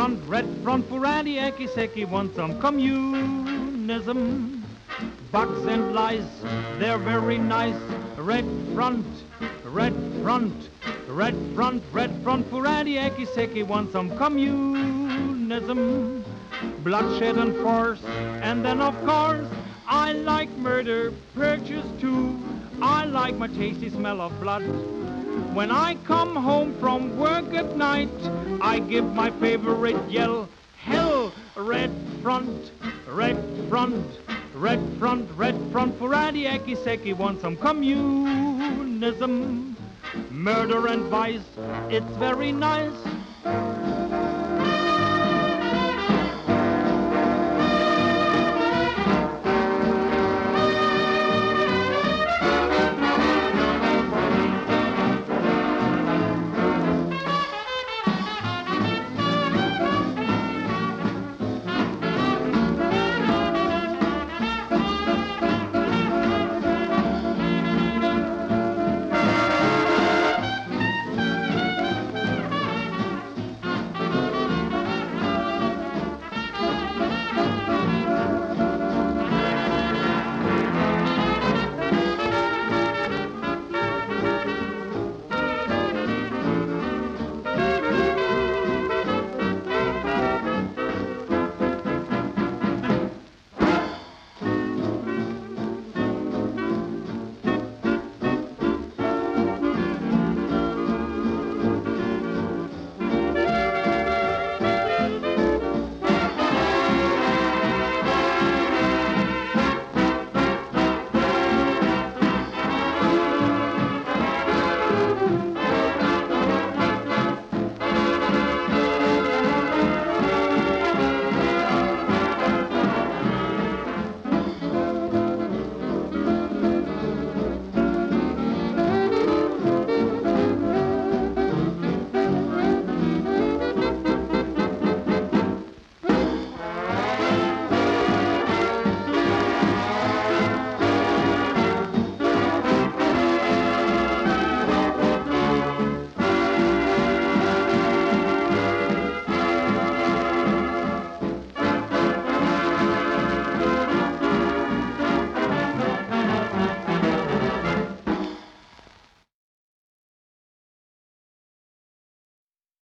red front for Randy Akiseki wants some communism. Bugs and lies, they're very nice. Red front, red front, red front, red front for Randy Akiseki wants some communism. Bloodshed and force, and then of course I like murder, purchase too. I like my tasty smell of blood. When I come home from work at night, I give my favorite yell, hell, red front, red front, red front, red front for Randy Akiseki wants some communism. Murder and vice, it's very nice.